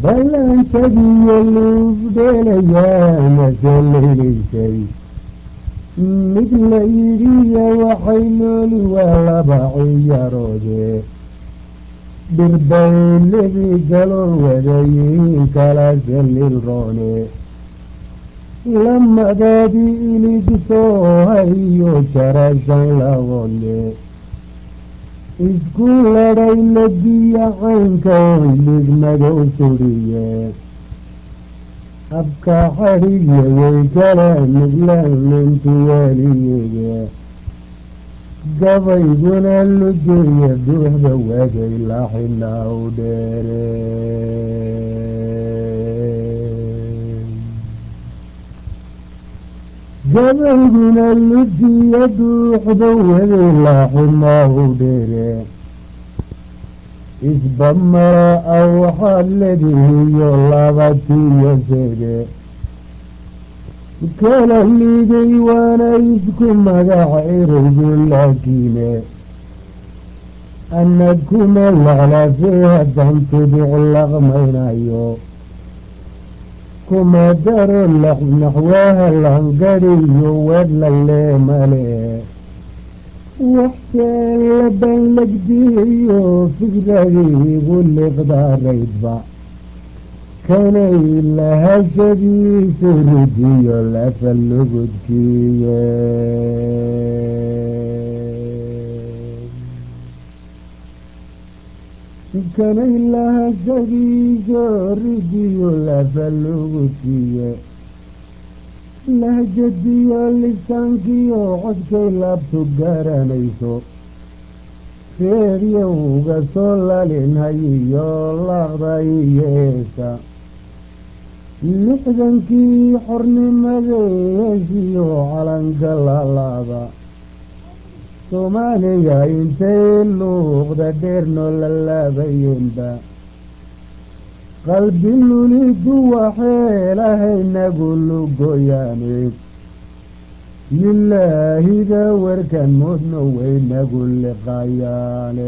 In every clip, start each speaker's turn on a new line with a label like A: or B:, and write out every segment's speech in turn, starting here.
A: ballansadii luuf dheelayaana sallaynaysay mid la yidhiya waxay nooli waa laba ciyaroode dhirbay lebi galool wadayiin kala sallil roone lamadaadii iligusoo hayo jarasan lagoodle isku ladhay ladiya caynkow ligmadow suriye abka xadhiye way kala miglalintu weliyege gabayguna lujeeye buuxda wagay laxinaa u dheere gabayguna lujiya buuxda wagay laxinaa u dheere isba mara a waxaad ledihiyo labatiyo sede kala liigay waana isku magac eraygu laakiine ana kuma laclafee haddaan tubic laqmaynayo kuma daro naxwaha langadiyo wedla leemale waxseen laban legdiyo fikradiigu liqdaaraydba kanay lahashadiisu ridiyo lafalugudkiye kanay lahashadiisu ridiyo lafalugudkiye lahjadiyo lisaankiyo codkay laabtu garanayso reeryowga soo lalinhayiyo laqdayiyeesa lixdankii xornimadeesiyo calanka lalaaba soomaaliya intay luuqda dheernoo la laabayeenba qalbi lulidu waxeelahaynagu lugoyaane lilaahida warkan moodno waynagu liqayaane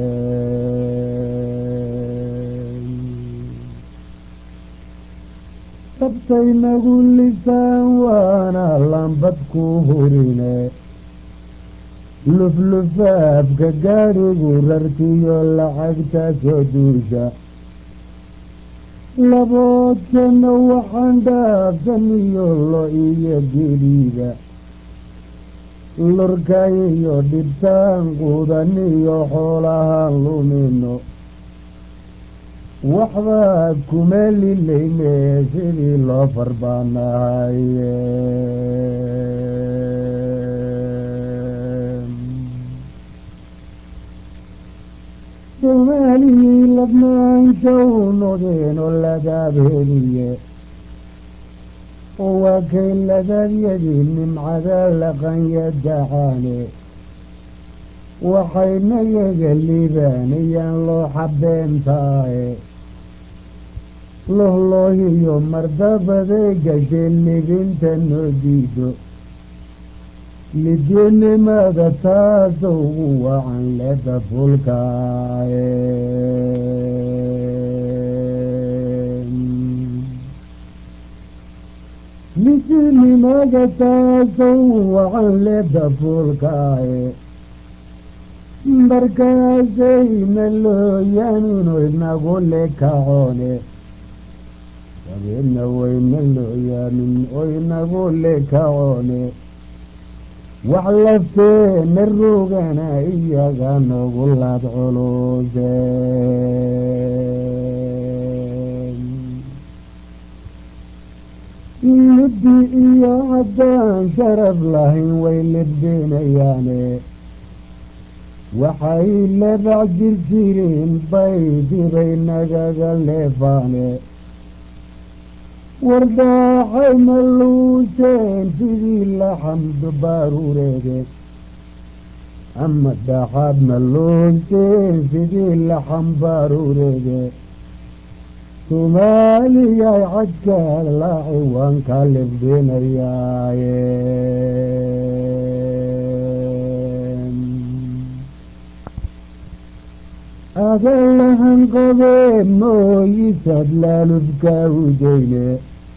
A: sabtaynagu lisaan waana lambad ku hurine luflufaafka gaadhigu rartiyo lacagta soo duusha laboodkana waxaan dhaafsaniyo lo iyo geliida lurkayiyo dhibtaan qudaniyo xoolahaan lumino waxbaa kuma lilayne sidii loo farbaanahaye soomaaliyii ladnaanshow nodeen oo ladaabheliye waa kay ladaabyadii nimcada laqanyadacaane waxayna yaga liibaanayaan loo xabeentaaye lohlohiyo mardabaday gashay libinta noo diido lidinimada taasoo ugu wacan leda fulkaaye lidinimada taasoo ugu wacan leda fulkaaye markaasayna looyaanino inagu lekacoone wabeedna wayna looyaanin oo inagu lekacoone wax lafteena rogana iyaga noogu laad culuuseen libdi iyo haddaan sharaf lahayn way libdinayaane waxay lebac jirjireen bay dibay nagaga leefaane wardaaxay maluuseen sidii laxamdu baaruureede ama dhaxaad maluuseen sidii laxam baaruureede soomaaliyay cadka laaci waan ka libdinayaaye أغلهن قبين مو يسدلال بكاودينه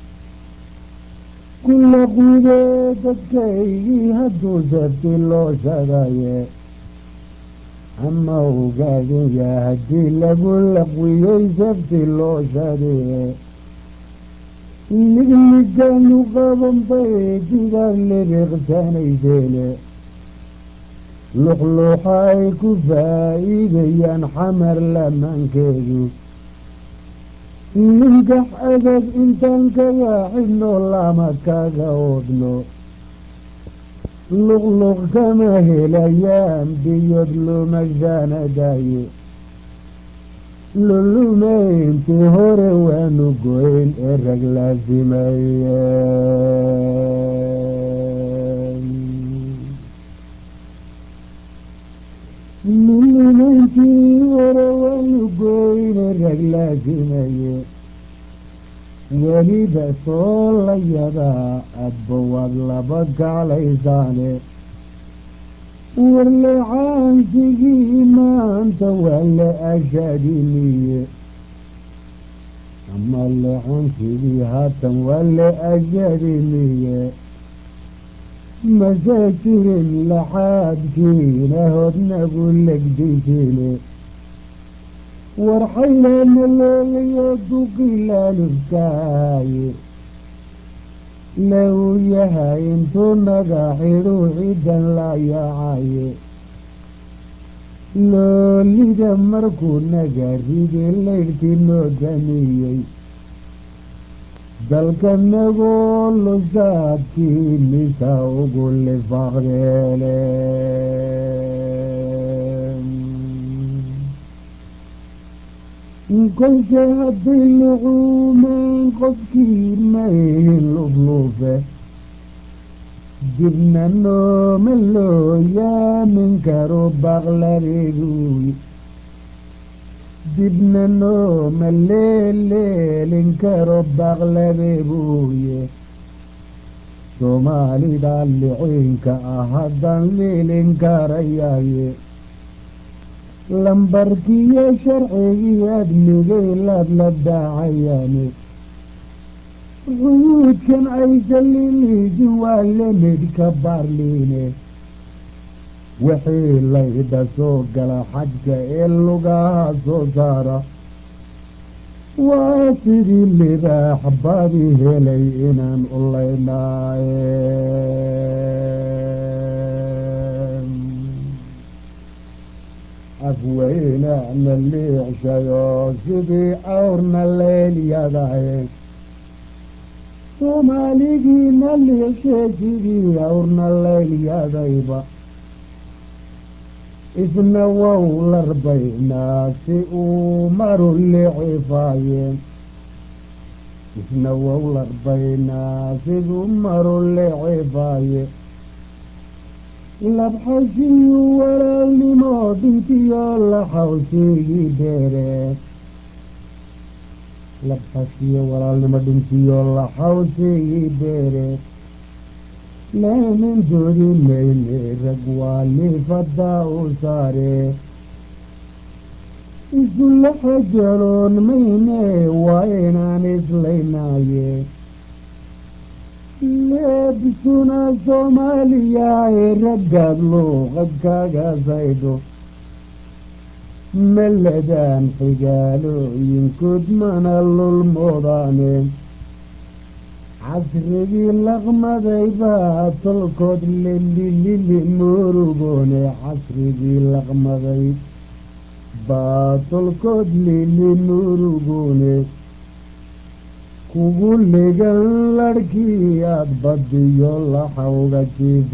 A: كل قيدة كي هدو سبتي لو شغاية أما وقاعدين يا هدي لقول لك ويا سبتي لو شغاية اللي كانوا قابن طيب قال لي بغتاني دينه لحلوحاي كفايديا حمر لمن كيدو ننجح أبد إنتان كواحد نولا مكاكا وابنو لغلغ كما هي الأيام بيضلو مجانا داي لولو ما انتي هوري وانو قوين الرجل من انتي هوري وانو قوين الرجل زمايه وليد صول يدا أبواب لبك عليسانه واللي عن تجي ما انت ولا أجدني أما اللي عن تجي هاتم ولا أجدني مساكر لحد فينا هدنا أقول لك ديتيني ورحينا من الليل يدوك إلا لبكاي لو يهاين تنقاحروا عدا لا يعاي لو اللي دمركو نقاريد الليل كنو دميي دلك نقول لزادكي نساو قول فغريلي كل شهد اللعوم قفكي مين لبلوفه جبنا النوم اللويا من كروب بغلريقوي جبنا النوم الليل انكروب بغلريقوي صومالي دالعينك أهدا الليل انكارياي لمبركي يا شرعي يا ابني غيلاد للداعياني غيوت كان عيسى اللي جوال متكبر ليني وحيل ليدا سوق لحدك اللقاها صوصارة واسدي اللي ذا حبابي هلي إنان الله أفوينا أن اللي عشايا سيدي أورنا الليل يا ذاهي وما لقينا اللي عشايا أورنا الليل يا ذايبا إثنوا الأربعين سئومروا اللي عفاين إثنوا الأربعين سئومروا اللي عفاين لبحشي ولا لماضيتي يلا حوسي ديري لبحشي ولا لماضيتي يلا حوسي ديري لا من دوري ميني رقوالي فدا وصاري كل حجرون ميني وين عن سليناي لبسونا صوماليا يرقد لغة كاقا زيدو ملدان حقالو ينكد من الموضاني عسرقي اللغمة ذيبات الكود اللي مرقوني عسرقي اللغمة ذيبات الكود اللي مرقوني كقول لقل لركيات بدي يلا حوغة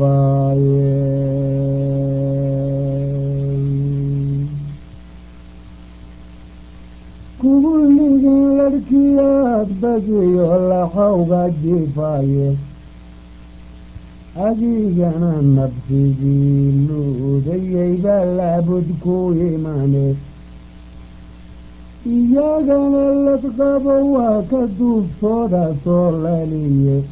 A: كفاية كقول لقل لركيات بدي يلا حوغة كفاية أجينا نفسي جيلو ذي بلا بدكو إيماني إياقنا اللي تقابوا كدوب صودا صولانية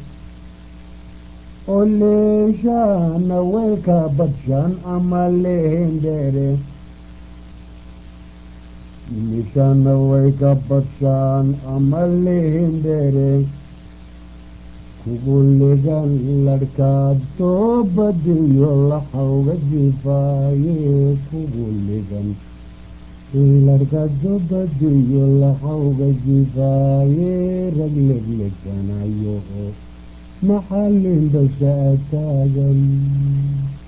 A: اللي شان ويكا بطشان أما اللي هندري nimishaana way ka badshaan ama lihindereen kugu ligan larhkaad soo badiyo laxawga jifaaye kugu ligan larhkaad soo badiyo laxawga jifaaye rag legleganayo maxaa lindhasha taagan